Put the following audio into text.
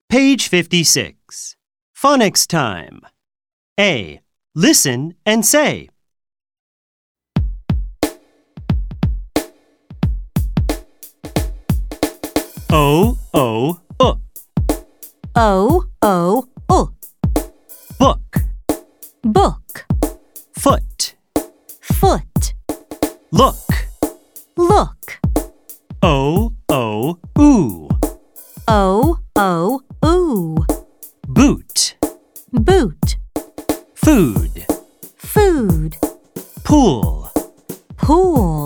Page 56. Phonics time. A. Listen and say. O, O, O. O, O, O. Book. Book. Foot. Foot. Look. Look. O, O, oo. O, O, oo. Boot. Boot. Food. Food. Pool. Pool.